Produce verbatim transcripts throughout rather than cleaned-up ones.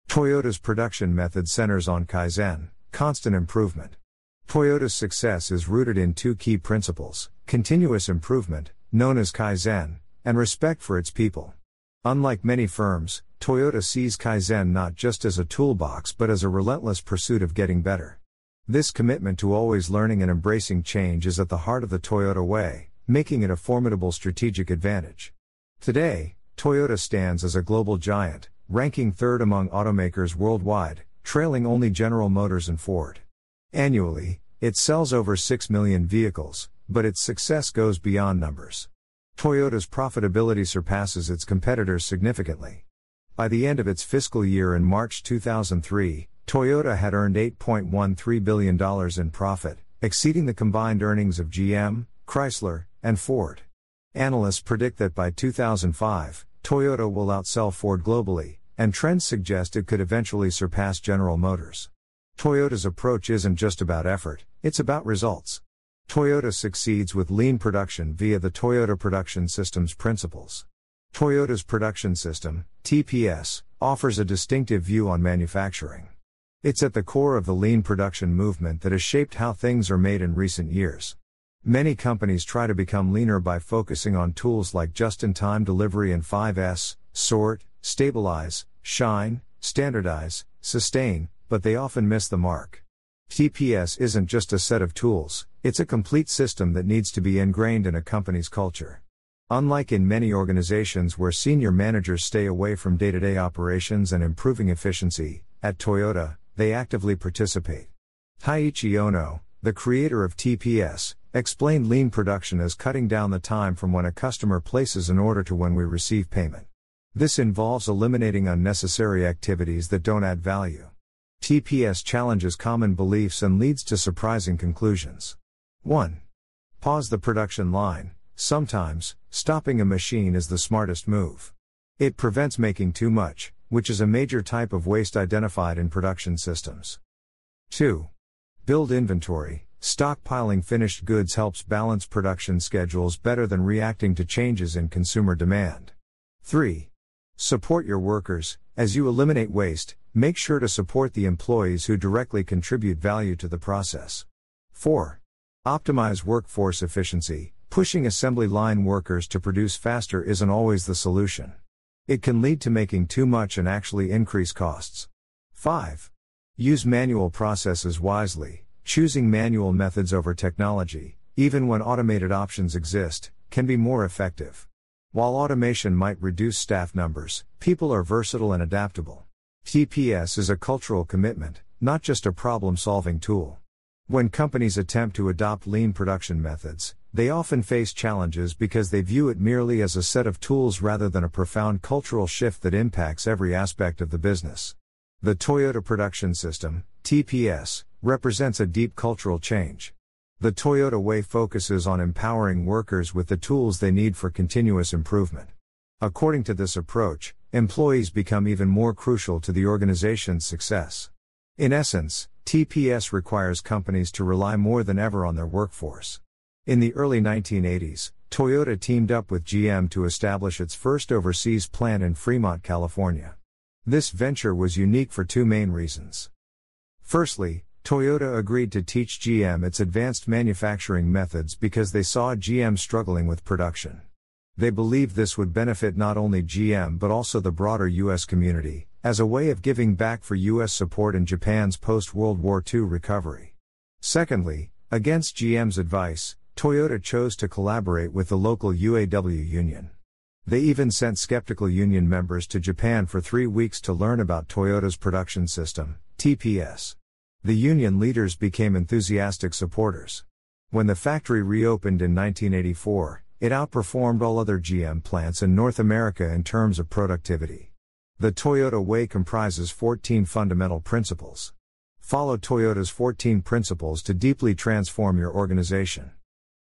Toyota's production method centers on Kaizen, constant improvement. Toyota's success is rooted in two key principles: continuous improvement, known as Kaizen, and respect for its people. Unlike many firms, Toyota sees Kaizen not just as a toolbox but as a relentless pursuit of getting better. This commitment to always learning and embracing change is at the heart of the Toyota way, making it a formidable strategic advantage. Today, Toyota stands as a global giant, ranking third among automakers worldwide, trailing only General Motors and Ford. Annually, it sells over six million vehicles, but its success goes beyond numbers. Toyota's profitability surpasses its competitors significantly. By the end of its fiscal year in March two thousand three, Toyota had earned eight point one three billion dollars in profit, exceeding the combined earnings of G M, Chrysler, and Ford. Analysts predict that by two thousand five, Toyota will outsell Ford globally, and trends suggest it could eventually surpass General Motors. Toyota's approach isn't just about effort, it's about results. Toyota succeeds with lean production via the Toyota Production System's principles. Toyota's production system, T P S, offers a distinctive view on manufacturing. It's at the core of the lean production movement that has shaped how things are made in recent years. Many companies try to become leaner by focusing on tools like just-in-time delivery and five S, sort, stabilize, shine, standardize, sustain, but they often miss the mark. T P S isn't just a set of tools, it's a complete system that needs to be ingrained in a company's culture. Unlike in many organizations where senior managers stay away from day-to-day operations and improving efficiency, at Toyota, they actively participate. Taiichi Ohno, the creator of T P S, explained lean production as cutting down the time from when a customer places an order to when we receive payment. This involves eliminating unnecessary activities that don't add value. T P S challenges common beliefs and leads to surprising conclusions. one. Pause the production line. Sometimes, stopping a machine is the smartest move. It prevents making too much, which is a major type of waste identified in production systems. two. Build inventory. Stockpiling finished goods helps balance production schedules better than reacting to changes in consumer demand. three. Support your workers. As you eliminate waste, make sure to support the employees who directly contribute value to the process. four. Optimize workforce efficiency. Pushing assembly line workers to produce faster isn't always the solution. It can lead to making too much and actually increase costs. five. Use manual processes wisely. Choosing manual methods over technology, even when automated options exist, can be more effective. While automation might reduce staff numbers, people are versatile and adaptable. T P S is a cultural commitment, not just a problem-solving tool. When companies attempt to adopt lean production methods, they often face challenges because they view it merely as a set of tools rather than a profound cultural shift that impacts every aspect of the business. The Toyota Production System, T P S, represents a deep cultural change. The Toyota way focuses on empowering workers with the tools they need for continuous improvement. According to this approach, employees become even more crucial to the organization's success. In essence, T P S requires companies to rely more than ever on their workforce. In the early nineteen eighties, Toyota teamed up with G M to establish its first overseas plant in Fremont, California. This venture was unique for two main reasons. Firstly, Toyota agreed to teach G M its advanced manufacturing methods because they saw G M struggling with production. They believed this would benefit not only G M but also the broader U S community, as a way of giving back for U S support in Japan's post-World War Two recovery. Secondly, against G M's advice, Toyota chose to collaborate with the local U A W union. They even sent skeptical union members to Japan for three weeks to learn about Toyota's production system, T P S. The union leaders became enthusiastic supporters. When the factory reopened in nineteen eighty-four, it outperformed all other G M plants in North America in terms of productivity. The Toyota way comprises fourteen fundamental principles. Follow Toyota's fourteen principles to deeply transform your organization.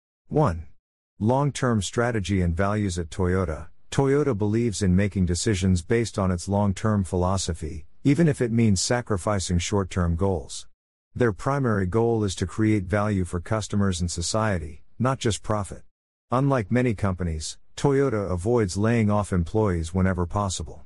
one. Long-term strategy and values at Toyota. Toyota believes in making decisions based on its long-term philosophy, even if it means sacrificing short-term goals. Their primary goal is to create value for customers and society, not just profit. Unlike many companies, Toyota avoids laying off employees whenever possible.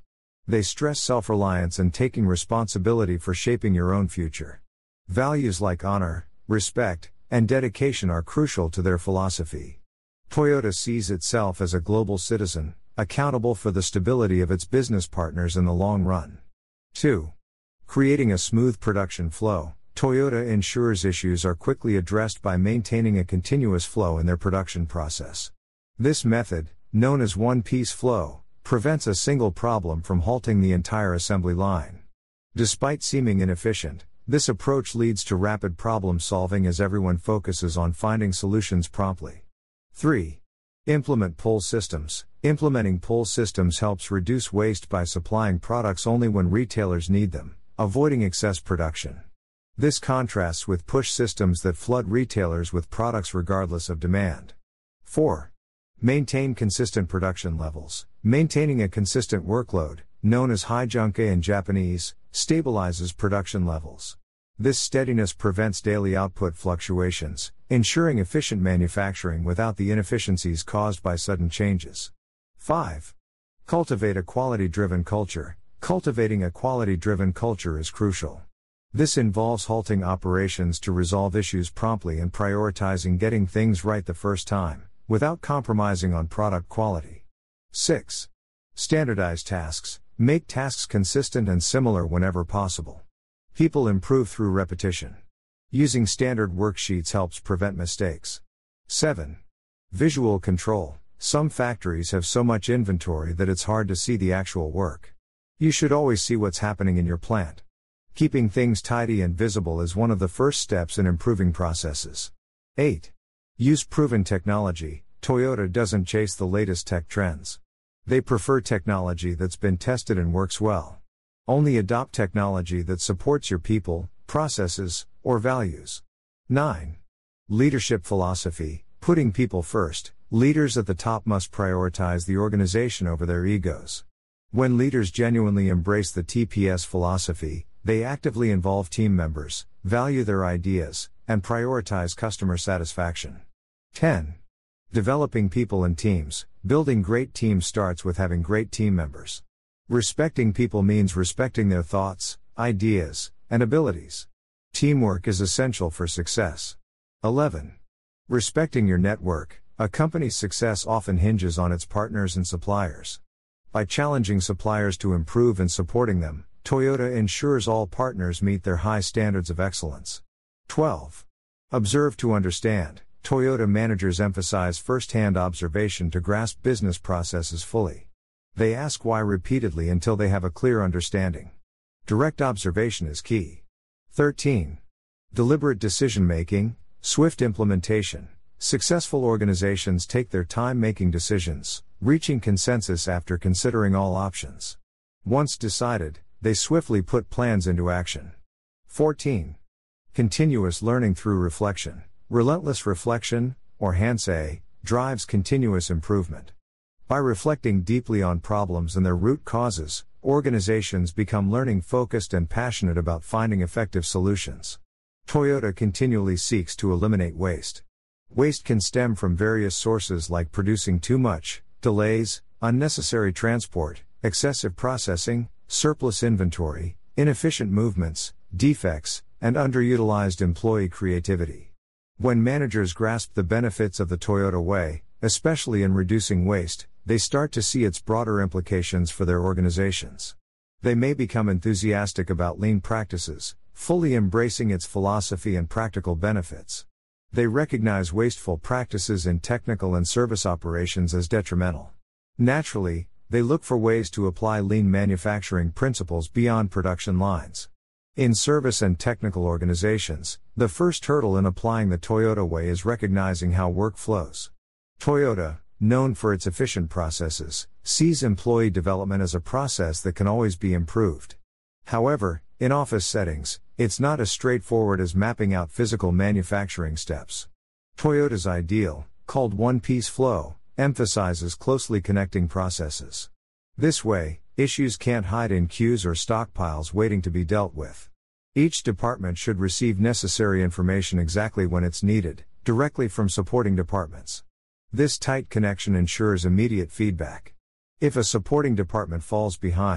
They stress self-reliance and taking responsibility for shaping your own future. Values like honor, respect, and dedication are crucial to their philosophy. Toyota sees itself as a global citizen, accountable for the stability of its business partners in the long run. two. Creating a smooth production flow. Toyota ensures issues are quickly addressed by maintaining a continuous flow in their production process. This method, known as one-piece flow, prevents a single problem from halting the entire assembly line. Despite seeming inefficient, this approach leads to rapid problem solving as everyone focuses on finding solutions promptly. three. Implement pull systems. Implementing pull systems helps reduce waste by supplying products only when retailers need them, avoiding excess production. This contrasts with push systems that flood retailers with products regardless of demand. four. Maintain consistent production levels. Maintaining a consistent workload, known as hijunke in Japanese, stabilizes production levels. This steadiness prevents daily output fluctuations, ensuring efficient manufacturing without the inefficiencies caused by sudden changes. five. Cultivate a quality-driven culture. Cultivating a quality-driven culture is crucial. This involves halting operations to resolve issues promptly and prioritizing getting things right the first time, without compromising on product quality. six. Standardize tasks. Make tasks consistent and similar whenever possible. People improve through repetition. Using standard worksheets helps prevent mistakes. seven. Visual control. Some factories have so much inventory that it's hard to see the actual work. You should always see what's happening in your plant. Keeping things tidy and visible is one of the first steps in improving processes. eight. Use proven technology. Toyota doesn't chase the latest tech trends. They prefer technology that's been tested and works well. Only adopt technology that supports your people, processes, or values. nine. Leadership philosophy. Putting people first. Leaders at the top must prioritize the organization over their egos. When leaders genuinely embrace the T P S philosophy, they actively involve team members, value their ideas, and prioritize customer satisfaction. ten. Developing people and teams. Building great teams starts with having great team members. Respecting people means respecting their thoughts, ideas, and abilities. Teamwork is essential for success. eleven. Respecting your network. A company's success often hinges on its partners and suppliers. By challenging suppliers to improve and supporting them, Toyota ensures all partners meet their high standards of excellence. twelve. Observe to understand. Toyota managers emphasize first-hand observation to grasp business processes fully. They ask why repeatedly until they have a clear understanding. Direct observation is key. thirteen. Deliberate decision-making, swift implementation. Successful organizations take their time making decisions, reaching consensus after considering all options. Once decided, they swiftly put plans into action. fourteen. Continuous learning through reflection. Relentless reflection, or Hansei, drives continuous improvement. By reflecting deeply on problems and their root causes, organizations become learning-focused and passionate about finding effective solutions. Toyota continually seeks to eliminate waste. Waste can stem from various sources like producing too much, delays, unnecessary transport, excessive processing, surplus inventory, inefficient movements, defects, and underutilized employee creativity. When managers grasp the benefits of the Toyota Way, especially in reducing waste, they start to see its broader implications for their organizations. They may become enthusiastic about lean practices, fully embracing its philosophy and practical benefits. They recognize wasteful practices in technical and service operations as detrimental. Naturally, they look for ways to apply lean manufacturing principles beyond production lines. In service and technical organizations, the first hurdle in applying the Toyota Way is recognizing how work flows. Toyota, known for its efficient processes, sees employee development as a process that can always be improved. However, in office settings, it's not as straightforward as mapping out physical manufacturing steps. Toyota's ideal, called one-piece flow, emphasizes closely connecting processes. This way, issues can't hide in queues or stockpiles waiting to be dealt with. Each department should receive necessary information exactly when it's needed, directly from supporting departments. This tight connection ensures immediate feedback. If a supporting department falls behind,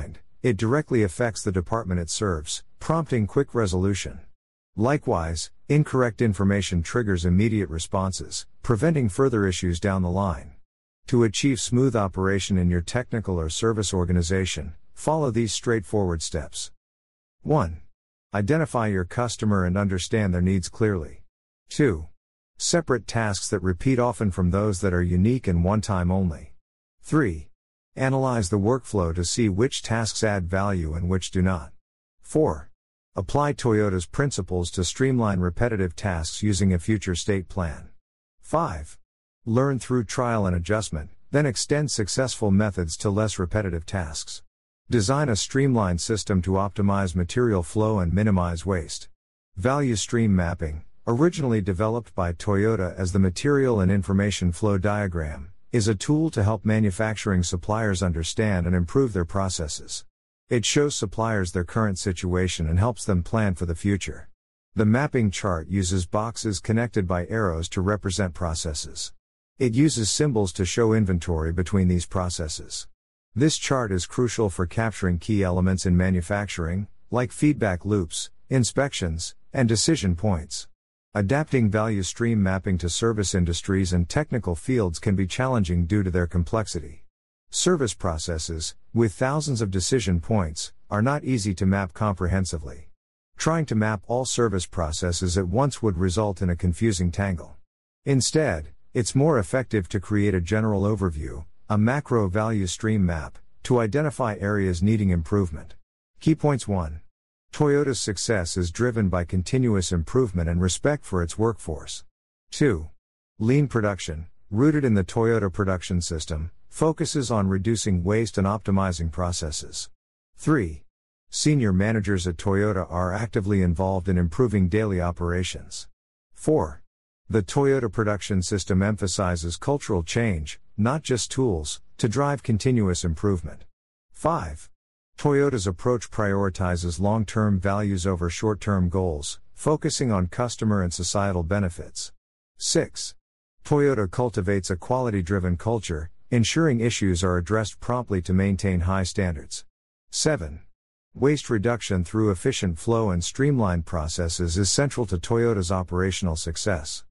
It directly affects the department it serves, prompting quick resolution. Likewise, incorrect information triggers immediate responses, preventing further issues down the line. To achieve smooth operation in your technical or service organization, follow these straightforward steps. one. Identify your customer and understand their needs clearly. two. Separate tasks that repeat often from those that are unique and one-time only. three. Analyze the workflow to see which tasks add value and which do not. four. Apply Toyota's principles to streamline repetitive tasks using a future state plan. five. Learn through trial and adjustment, then extend successful methods to less repetitive tasks. Design a streamlined system to optimize material flow and minimize waste. Value stream mapping, originally developed by Toyota as the material and information flow diagram, is a tool to help manufacturing suppliers understand and improve their processes. It shows suppliers their current situation and helps them plan for the future. The mapping chart uses boxes connected by arrows to represent processes. It uses symbols to show inventory between these processes. This chart is crucial for capturing key elements in manufacturing, like feedback loops, inspections, and decision points. Adapting value stream mapping to service industries and technical fields can be challenging due to their complexity. Service processes, with thousands of decision points, are not easy to map comprehensively. Trying to map all service processes at once would result in a confusing tangle. Instead, it's more effective to create a general overview, a macro value stream map, to identify areas needing improvement. Key points. one. Toyota's success is driven by continuous improvement and respect for its workforce. two. Lean production, rooted in the Toyota production system, focuses on reducing waste and optimizing processes. three. Senior managers at Toyota are actively involved in improving daily operations. four. The Toyota production system emphasizes cultural change, not just tools, to drive continuous improvement. five. Toyota's approach prioritizes long-term values over short-term goals, focusing on customer and societal benefits. six. Toyota cultivates a quality-driven culture, ensuring issues are addressed promptly to maintain high standards. seven. Waste reduction through efficient flow and streamlined processes is central to Toyota's operational success.